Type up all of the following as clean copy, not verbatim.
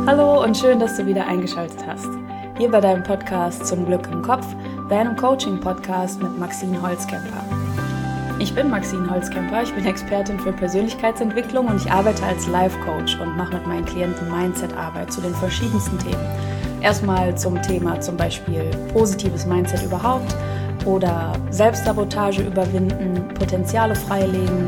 Hallo und schön, dass du wieder eingeschaltet hast. Hier bei deinem Podcast Zum Glück im Kopf, deinem Coaching-Podcast mit Maxine Holzkemper. Ich bin Maxine Holzkemper, ich bin Expertin für Persönlichkeitsentwicklung und ich arbeite als Life-Coach und mache mit meinen Klienten Mindset-Arbeit zu den verschiedensten Themen. Erstmal zum Thema zum Beispiel positives Mindset überhaupt oder Selbstsabotage überwinden, Potenziale freilegen,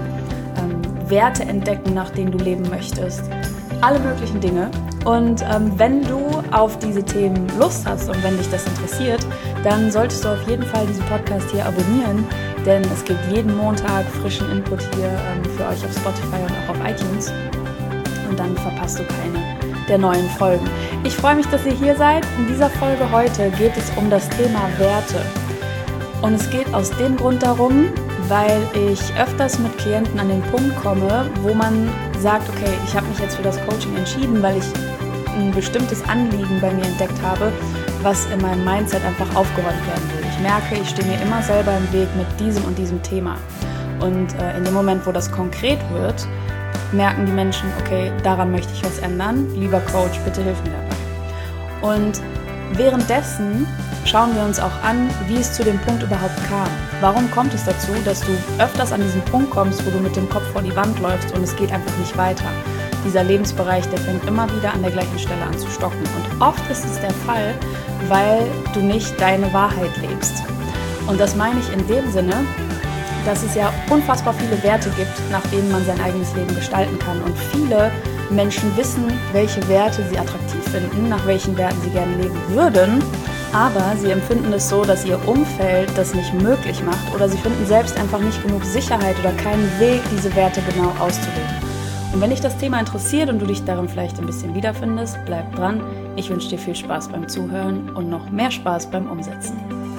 Werte entdecken, nach denen du leben möchtest. Alle möglichen Dinge. Und wenn du auf diese Themen Lust hast und wenn dich das interessiert, dann solltest du auf jeden Fall diesen Podcast hier abonnieren, denn es gibt jeden Montag frischen Input hier für euch auf Spotify und auch auf iTunes. Und dann verpasst du keine der neuen Folgen. Ich freue mich, dass ihr hier seid. In dieser Folge heute geht es um das Thema Werte. Und es geht aus dem Grund darum, weil ich öfters mit Klienten an den Punkt komme, wo man sagt, okay, ich habe mich jetzt für das Coaching entschieden, weil ich ein bestimmtes Anliegen bei mir entdeckt habe, was in meinem Mindset einfach aufgeräumt werden will. Ich merke, ich stehe mir immer selber im Weg mit diesem und diesem Thema. Und in dem Moment, wo das konkret wird, merken die Menschen, okay, daran möchte ich was ändern. Lieber Coach, bitte hilf mir dabei. Und währenddessen schauen wir uns auch an, wie es zu dem Punkt überhaupt kam. Warum kommt es dazu, dass du öfters an diesen Punkt kommst, wo du mit dem Kopf vor die Wand läufst und es geht einfach nicht weiter? Dieser Lebensbereich, der fängt immer wieder an der gleichen Stelle an zu stocken. Und oft ist es der Fall, weil du nicht deine Wahrheit lebst. Und das meine ich in dem Sinne, dass es ja unfassbar viele Werte gibt, nach denen man sein eigenes Leben gestalten kann. Und viele Menschen wissen, welche Werte sie attraktiv finden, nach welchen Werten sie gerne leben würden. Aber sie empfinden es so, dass ihr Umfeld das nicht möglich macht oder sie finden selbst einfach nicht genug Sicherheit oder keinen Weg, diese Werte genau auszuleben. Und wenn dich das Thema interessiert und du dich darin vielleicht ein bisschen wiederfindest, bleib dran. Ich wünsche dir viel Spaß beim Zuhören und noch mehr Spaß beim Umsetzen.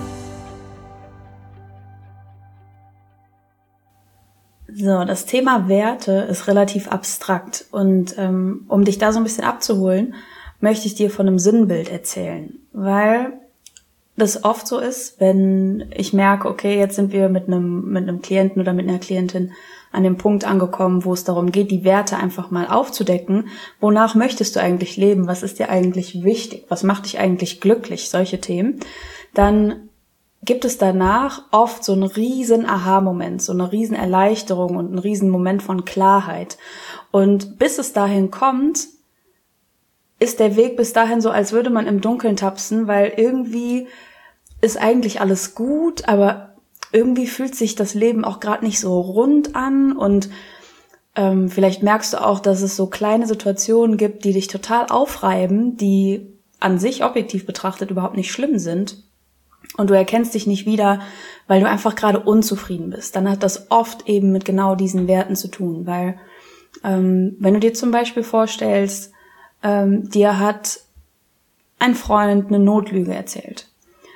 So, das Thema Werte ist relativ abstrakt und um dich da so ein bisschen abzuholen, möchte ich dir von einem Sinnbild erzählen, weil das oft so ist, wenn ich merke, okay, jetzt sind wir mit einem Klienten oder mit einer Klientin an dem Punkt angekommen, wo es darum geht, die Werte einfach mal aufzudecken. Wonach möchtest du eigentlich leben? Was ist dir eigentlich wichtig? Was macht dich eigentlich glücklich? Solche Themen. Dann gibt es danach oft so einen riesen Aha-Moment, so eine riesen Erleichterung und einen riesen Moment von Klarheit. Und bis es dahin kommt, ist der Weg bis dahin so, als würde man im Dunkeln tapsen, weil irgendwie ist eigentlich alles gut, aber irgendwie fühlt sich das Leben auch gerade nicht so rund an und vielleicht merkst du auch, dass es so kleine Situationen gibt, die dich total aufreiben, die an sich objektiv betrachtet überhaupt nicht schlimm sind und du erkennst dich nicht wieder, weil du einfach gerade unzufrieden bist. Dann hat das oft eben mit genau diesen Werten zu tun, weil wenn du dir zum Beispiel vorstellst, dir hat ein Freund eine Notlüge erzählt.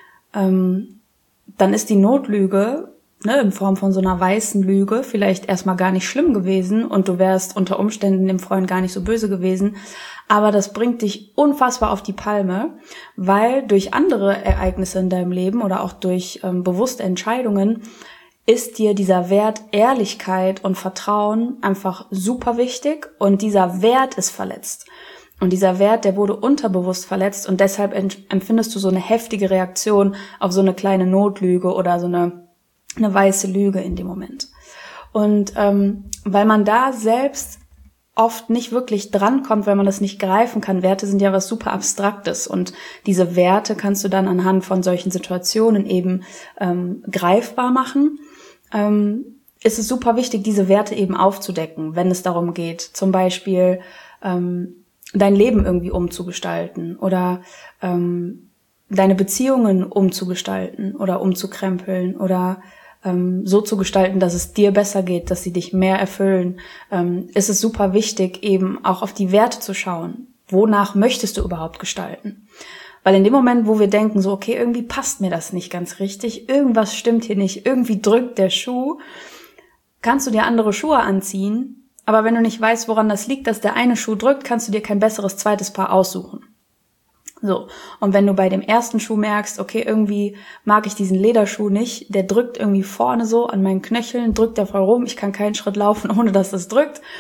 Dann ist die Notlüge, in Form von so einer weißen Lüge, vielleicht erstmal gar nicht schlimm gewesen und du wärst unter Umständen dem Freund gar nicht so böse gewesen, aber das bringt dich unfassbar auf die Palme, weil durch andere Ereignisse in deinem Leben oder auch durch bewusste Entscheidungen ist dir dieser Wert Ehrlichkeit und Vertrauen einfach super wichtig und dieser Wert ist verletzt. Und dieser Wert, der wurde unterbewusst verletzt und deshalb empfindest du so eine heftige Reaktion auf so eine kleine Notlüge oder so eine weiße Lüge in dem Moment. Und weil man da selbst oft nicht wirklich drankommt, weil man das nicht greifen kann. Werte sind ja was super Abstraktes und diese Werte kannst du dann anhand von solchen Situationen eben greifbar machen. Ist es super wichtig, diese Werte eben aufzudecken, wenn es darum geht, zum Beispiel dein Leben irgendwie umzugestalten oder deine Beziehungen umzugestalten oder umzukrempeln oder so zu gestalten, dass es dir besser geht, dass sie dich mehr erfüllen, ist es super wichtig, eben auch auf die Werte zu schauen. Wonach möchtest du überhaupt gestalten? Weil in dem Moment, wo wir denken, so, okay, irgendwie passt mir das nicht ganz richtig, irgendwas stimmt hier nicht, irgendwie drückt der Schuh, kannst du dir andere Schuhe anziehen, aber wenn du nicht weißt, woran das liegt, dass der eine Schuh drückt, kannst du dir kein besseres zweites Paar aussuchen. So, und wenn du bei dem ersten Schuh merkst, okay, irgendwie mag ich diesen Lederschuh nicht, der drückt irgendwie vorne so an meinen Knöcheln, drückt der voll rum, ich kann keinen Schritt laufen, ohne dass das drückt,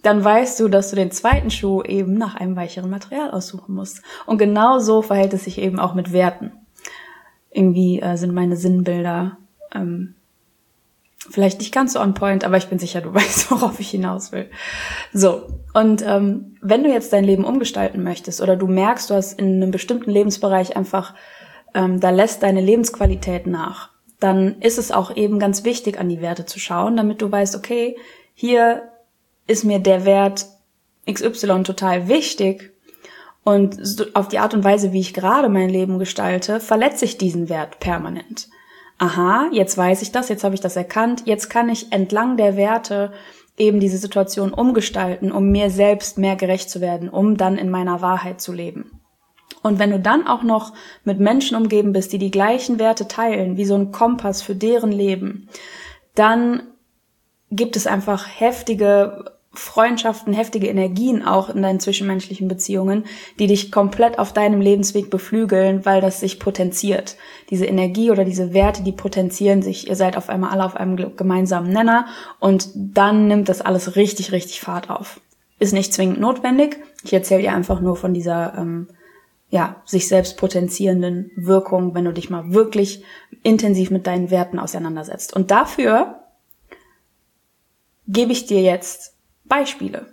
dann weißt du, dass du den zweiten Schuh eben nach einem weicheren Material aussuchen musst. Und genau so verhält es sich eben auch mit Werten. Irgendwie sind meine Sinnbilder vielleicht nicht ganz so on point, aber ich bin sicher, du weißt, worauf ich hinaus will. So, und wenn du jetzt dein Leben umgestalten möchtest oder du merkst, du hast in einem bestimmten Lebensbereich einfach, da lässt deine Lebensqualität nach, dann ist es auch eben ganz wichtig, an die Werte zu schauen, damit du weißt, okay, hier ist mir der Wert XY total wichtig und auf die Art und Weise, wie ich gerade mein Leben gestalte, verletze ich diesen Wert permanent. Aha, jetzt weiß ich das, jetzt habe ich das erkannt, jetzt kann ich entlang der Werte eben diese Situation umgestalten, um mir selbst mehr gerecht zu werden, um dann in meiner Wahrheit zu leben. Und wenn du dann auch noch mit Menschen umgeben bist, die die gleichen Werte teilen, wie so ein Kompass für deren Leben, dann gibt es einfach heftige Freundschaften, heftige Energien auch in deinen zwischenmenschlichen Beziehungen, die dich komplett auf deinem Lebensweg beflügeln, weil das sich potenziert. Diese Energie oder diese Werte, die potenzieren sich. Ihr seid auf einmal alle auf einem gemeinsamen Nenner und dann nimmt das alles richtig, richtig Fahrt auf. Ist nicht zwingend notwendig. Ich erzähle dir einfach nur von dieser sich selbst potenzierenden Wirkung, wenn du dich mal wirklich intensiv mit deinen Werten auseinandersetzt. Und dafür gebe ich dir jetzt Beispiele.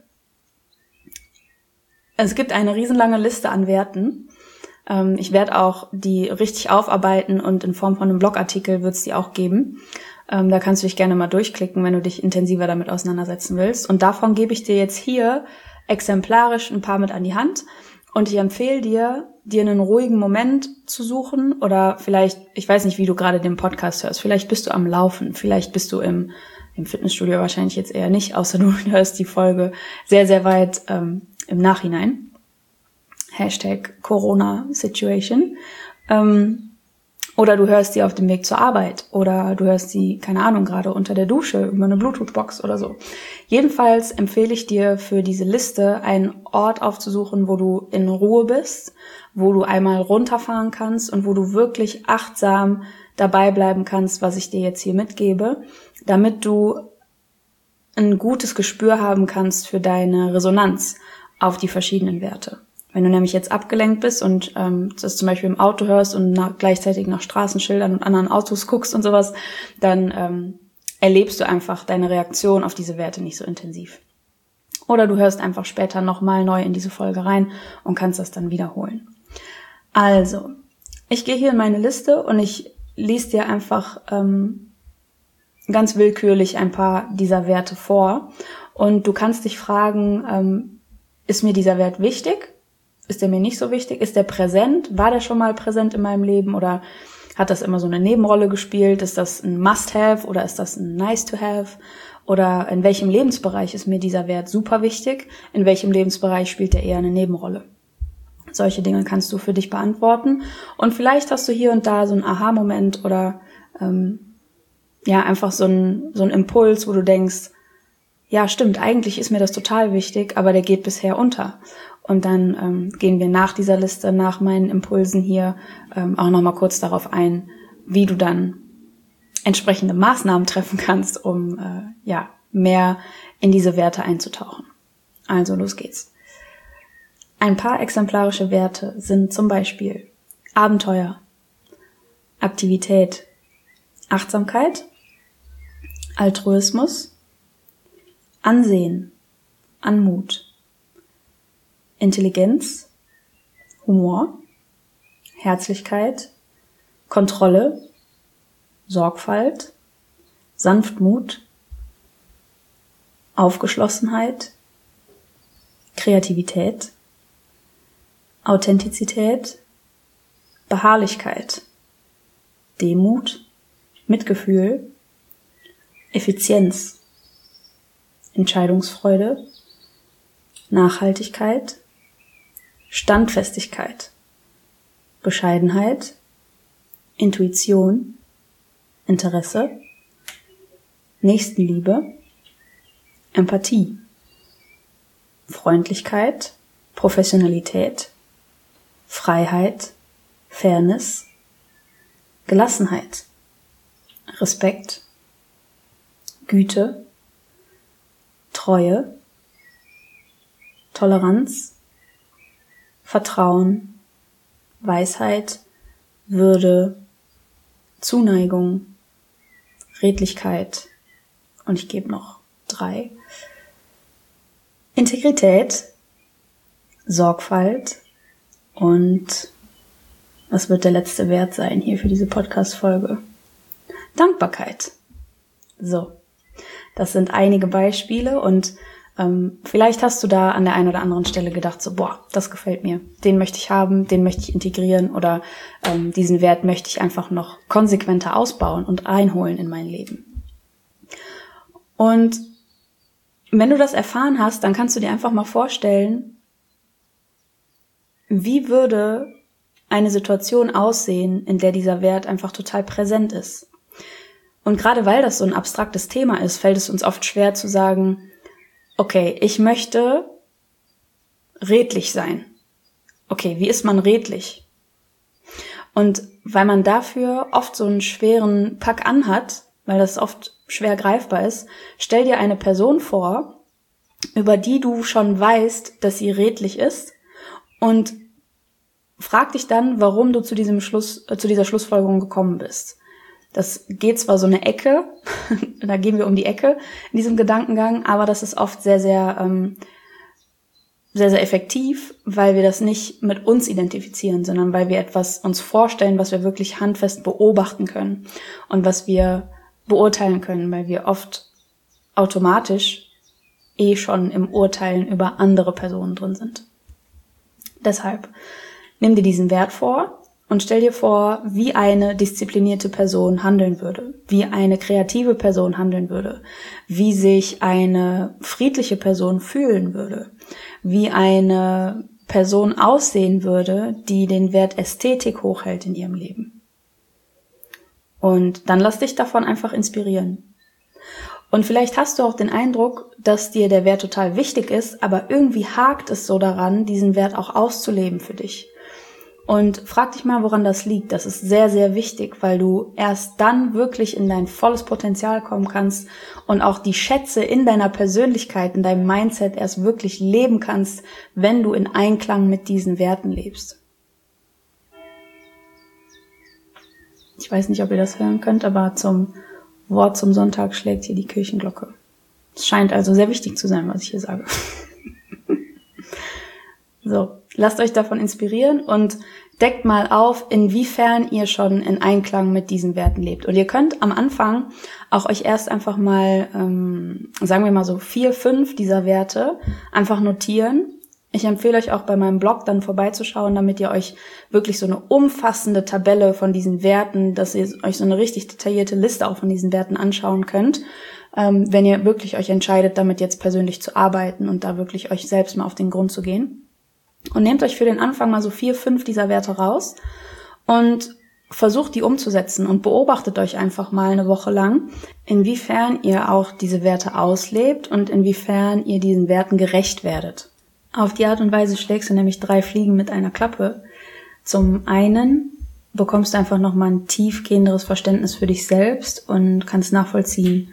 Es gibt eine riesenlange Liste an Werten. Ich werde auch die richtig aufarbeiten und in Form von einem Blogartikel wird es die auch geben. Da kannst du dich gerne mal durchklicken, wenn du dich intensiver damit auseinandersetzen willst. Und davon gebe ich dir jetzt hier exemplarisch ein paar mit an die Hand. Und ich empfehle dir einen ruhigen Moment zu suchen oder vielleicht, ich weiß nicht, wie du gerade den Podcast hörst, vielleicht bist du am Laufen, vielleicht bist du im Fitnessstudio, wahrscheinlich jetzt eher nicht, außer du hörst die Folge sehr, sehr weit im Nachhinein. #Corona-Situation. Oder du hörst sie auf dem Weg zur Arbeit oder du hörst sie, keine Ahnung, gerade unter der Dusche über eine Bluetooth-Box oder so. Jedenfalls empfehle ich dir für diese Liste einen Ort aufzusuchen, wo du in Ruhe bist, wo du einmal runterfahren kannst und wo du wirklich achtsam dabei bleiben kannst, was ich dir jetzt hier mitgebe, damit du ein gutes Gespür haben kannst für deine Resonanz auf die verschiedenen Werte. Wenn du nämlich jetzt abgelenkt bist und das zum Beispiel im Auto hörst und gleichzeitig nach Straßenschildern und anderen Autos guckst und sowas, dann erlebst du einfach deine Reaktion auf diese Werte nicht so intensiv. Oder du hörst einfach später nochmal neu in diese Folge rein und kannst das dann wiederholen. Also, ich gehe hier in meine Liste und ich lese dir einfach ganz willkürlich ein paar dieser Werte vor. Und du kannst dich fragen, ist mir dieser Wert wichtig? Ist der mir nicht so wichtig? Ist der präsent? War der schon mal präsent in meinem Leben oder hat das immer so eine Nebenrolle gespielt? Ist das ein Must-Have oder ist das ein Nice-to-Have? Oder in welchem Lebensbereich ist mir dieser Wert super wichtig? In welchem Lebensbereich spielt er eher eine Nebenrolle? Solche Dinge kannst du für dich beantworten. Und vielleicht hast du hier und da so einen Aha-Moment oder einfach so ein Impuls, wo du denkst, ja stimmt, eigentlich ist mir das total wichtig, aber der geht bisher unter. Und dann gehen wir nach dieser Liste, nach meinen Impulsen hier auch nochmal kurz darauf ein, wie du dann entsprechende Maßnahmen treffen kannst, um mehr in diese Werte einzutauchen. Also los geht's. Ein paar exemplarische Werte sind zum Beispiel Abenteuer, Aktivität, Achtsamkeit, Altruismus, Ansehen, Anmut, Intelligenz, Humor, Herzlichkeit, Kontrolle, Sorgfalt, Sanftmut, Aufgeschlossenheit, Kreativität, Authentizität, Beharrlichkeit, Demut, Mitgefühl, Effizienz, Entscheidungsfreude, Nachhaltigkeit, Standfestigkeit, Bescheidenheit, Intuition, Interesse, Nächstenliebe, Empathie, Freundlichkeit, Professionalität, Freiheit, Fairness, Gelassenheit, Respekt, Güte, Treue, Toleranz, Vertrauen, Weisheit, Würde, Zuneigung, Redlichkeit und ich gebe noch 3. Integrität, Sorgfalt und was wird der letzte Wert sein hier für diese Podcast-Folge? Dankbarkeit. So, das sind einige Beispiele und vielleicht hast du da an der einen oder anderen Stelle gedacht, so, boah, das gefällt mir, den möchte ich haben, den möchte ich integrieren oder diesen Wert möchte ich einfach noch konsequenter ausbauen und einholen in mein Leben. Und wenn du das erfahren hast, dann kannst du dir einfach mal vorstellen, wie würde eine Situation aussehen, in der dieser Wert einfach total präsent ist. Und gerade weil das so ein abstraktes Thema ist, fällt es uns oft schwer zu sagen, okay, ich möchte redlich sein. Okay, wie ist man redlich? Und weil man dafür oft so einen schweren Pack anhat, weil das oft schwer greifbar ist, stell dir eine Person vor, über die du schon weißt, dass sie redlich ist und frag dich dann, warum du zu dieser Schlussfolgerung gekommen bist. Das geht zwar so eine Ecke, da gehen wir um die Ecke in diesem Gedankengang, aber das ist oft sehr, sehr effektiv, weil wir das nicht mit uns identifizieren, sondern weil wir etwas uns vorstellen, was wir wirklich handfest beobachten können und was wir beurteilen können, weil wir oft automatisch schon im Urteilen über andere Personen drin sind. Deshalb nimm dir diesen Wert vor und stell dir vor, wie eine disziplinierte Person handeln würde, wie eine kreative Person handeln würde, wie sich eine friedliche Person fühlen würde, wie eine Person aussehen würde, die den Wert Ästhetik hochhält in ihrem Leben. Und dann lass dich davon einfach inspirieren. Und vielleicht hast du auch den Eindruck, dass dir der Wert total wichtig ist, aber irgendwie hakt es so daran, diesen Wert auch auszuleben für dich. Und frag dich mal, woran das liegt. Das ist sehr, sehr wichtig, weil du erst dann wirklich in dein volles Potenzial kommen kannst und auch die Schätze in deiner Persönlichkeit, in deinem Mindset erst wirklich leben kannst, wenn du in Einklang mit diesen Werten lebst. Ich weiß nicht, ob ihr das hören könnt, aber zum Wort zum Sonntag schlägt hier die Kirchenglocke. Es scheint also sehr wichtig zu sein, was ich hier sage. So, lasst euch davon inspirieren und deckt mal auf, inwiefern ihr schon in Einklang mit diesen Werten lebt. Und ihr könnt am Anfang auch euch erst einfach mal, sagen wir mal so 4, 5 dieser Werte einfach notieren. Ich empfehle euch auch bei meinem Blog dann vorbeizuschauen, damit ihr euch wirklich so eine umfassende Tabelle von diesen Werten, dass ihr euch so eine richtig detaillierte Liste auch von diesen Werten anschauen könnt, wenn ihr wirklich euch entscheidet, damit jetzt persönlich zu arbeiten und da wirklich euch selbst mal auf den Grund zu gehen. Und nehmt euch für den Anfang mal so 4, 5 dieser Werte raus und versucht die umzusetzen und beobachtet euch einfach mal eine Woche lang, inwiefern ihr auch diese Werte auslebt und inwiefern ihr diesen Werten gerecht werdet. Auf die Art und Weise schlägst du nämlich 3 Fliegen mit einer Klappe. Zum einen bekommst du einfach nochmal ein tiefgehenderes Verständnis für dich selbst und kannst nachvollziehen,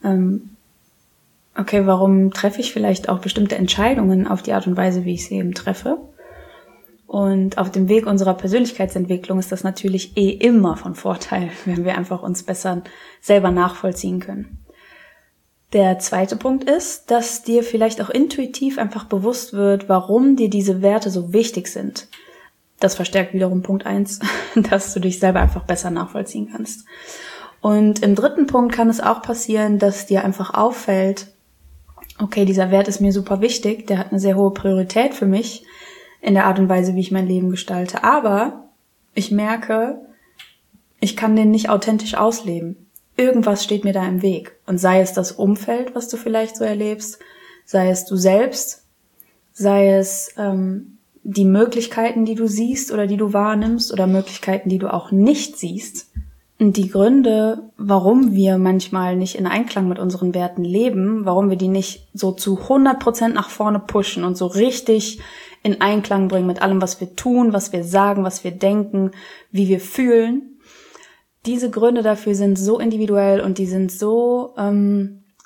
okay, warum treffe ich vielleicht auch bestimmte Entscheidungen auf die Art und Weise, wie ich sie eben treffe? Und auf dem Weg unserer Persönlichkeitsentwicklung ist das natürlich immer von Vorteil, wenn wir einfach uns besser selber nachvollziehen können. Der zweite Punkt ist, dass dir vielleicht auch intuitiv einfach bewusst wird, warum dir diese Werte so wichtig sind. Das verstärkt wiederum Punkt 1, dass du dich selber einfach besser nachvollziehen kannst. Und im dritten Punkt kann es auch passieren, dass dir einfach auffällt, okay, dieser Wert ist mir super wichtig, der hat eine sehr hohe Priorität für mich in der Art und Weise, wie ich mein Leben gestalte. Aber ich merke, ich kann den nicht authentisch ausleben. Irgendwas steht mir da im Weg. Und sei es das Umfeld, was du vielleicht so erlebst, sei es du selbst, sei es die Möglichkeiten, die du siehst oder die du wahrnimmst oder Möglichkeiten, die du auch nicht siehst. Und die Gründe, warum wir manchmal nicht in Einklang mit unseren Werten leben, warum wir die nicht so zu 100% nach vorne pushen und so richtig in Einklang bringen mit allem, was wir tun, was wir sagen, was wir denken, wie wir fühlen. Diese Gründe dafür sind so individuell und die sind so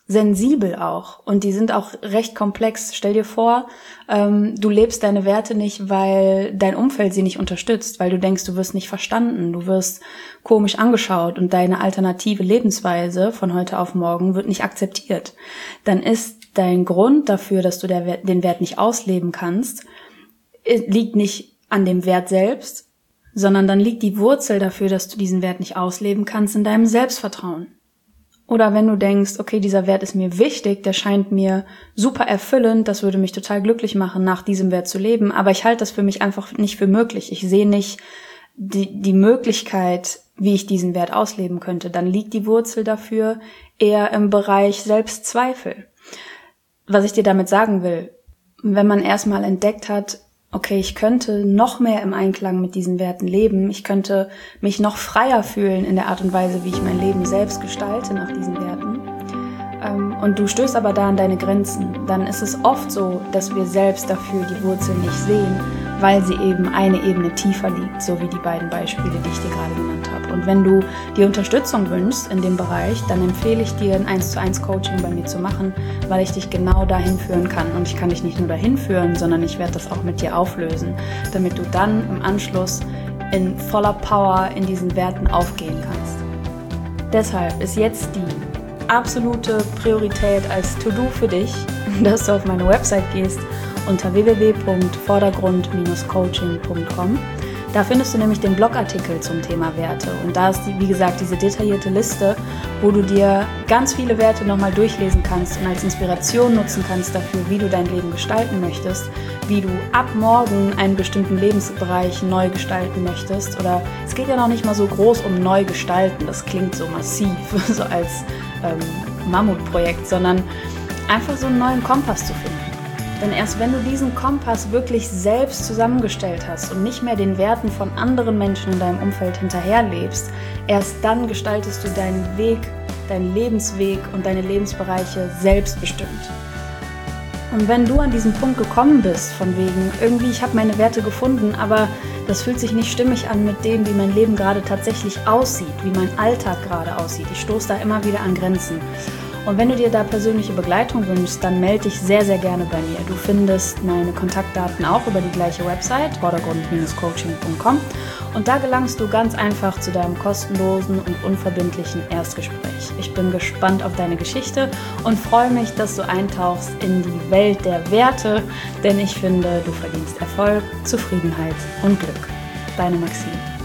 sensibel auch und die sind auch recht komplex. Stell dir vor, du lebst deine Werte nicht, weil dein Umfeld sie nicht unterstützt, weil du denkst, du wirst nicht verstanden, du wirst komisch angeschaut und deine alternative Lebensweise von heute auf morgen wird nicht akzeptiert. Dann ist dein Grund dafür, dass du den Wert nicht ausleben kannst, liegt nicht an dem Wert selbst, sondern dann liegt die Wurzel dafür, dass du diesen Wert nicht ausleben kannst, in deinem Selbstvertrauen. Oder wenn du denkst, okay, dieser Wert ist mir wichtig, der scheint mir super erfüllend, das würde mich total glücklich machen, nach diesem Wert zu leben, aber ich halte das für mich einfach nicht für möglich. Ich sehe nicht die Möglichkeit, wie ich diesen Wert ausleben könnte. Dann liegt die Wurzel dafür eher im Bereich Selbstzweifel. Was ich dir damit sagen will, wenn man erstmal entdeckt hat, okay, ich könnte noch mehr im Einklang mit diesen Werten leben, ich könnte mich noch freier fühlen in der Art und Weise, wie ich mein Leben selbst gestalte nach diesen Werten, und du stößt aber da an deine Grenzen, dann ist es oft so, dass wir selbst dafür die Wurzel nicht sehen, weil sie eben eine Ebene tiefer liegt, so wie die beiden Beispiele, die ich dir gerade genannt habe. Und wenn du dir Unterstützung wünschst in dem Bereich, dann empfehle ich dir, ein 1:1 Coaching bei mir zu machen, weil ich dich genau dahin führen kann. Und ich kann dich nicht nur dahin führen, sondern ich werde das auch mit dir auflösen, damit du dann im Anschluss in voller Power in diesen Werten aufgehen kannst. Deshalb ist jetzt die absolute Priorität als To-Do für dich, dass du auf meine Website gehst unter www.vordergrund-coaching.com. Da findest du nämlich den Blogartikel zum Thema Werte und da ist, wie gesagt, diese detaillierte Liste, wo du dir ganz viele Werte nochmal durchlesen kannst und als Inspiration nutzen kannst dafür, wie du dein Leben gestalten möchtest, wie du ab morgen einen bestimmten Lebensbereich neu gestalten möchtest. Oder es geht ja noch nicht mal so groß um neu gestalten, das klingt so massiv, so als Mammutprojekt, sondern einfach so einen neuen Kompass zu finden. Denn erst wenn du diesen Kompass wirklich selbst zusammengestellt hast und nicht mehr den Werten von anderen Menschen in deinem Umfeld hinterherlebst, erst dann gestaltest du deinen Weg, deinen Lebensweg und deine Lebensbereiche selbstbestimmt. Und wenn du an diesen Punkt gekommen bist, von wegen, irgendwie ich habe meine Werte gefunden, aber das fühlt sich nicht stimmig an mit dem, wie mein Leben gerade tatsächlich aussieht, wie mein Alltag gerade aussieht. Ich stoße da immer wieder an Grenzen. Und wenn du dir da persönliche Begleitung wünschst, dann melde dich sehr, sehr gerne bei mir. Du findest meine Kontaktdaten auch über die gleiche Website, vordergrund-coaching.com. Und da gelangst du ganz einfach zu deinem kostenlosen und unverbindlichen Erstgespräch. Ich bin gespannt auf deine Geschichte und freue mich, dass du eintauchst in die Welt der Werte, denn ich finde, du verdienst Erfolg, Zufriedenheit und Glück. Deine Maxine.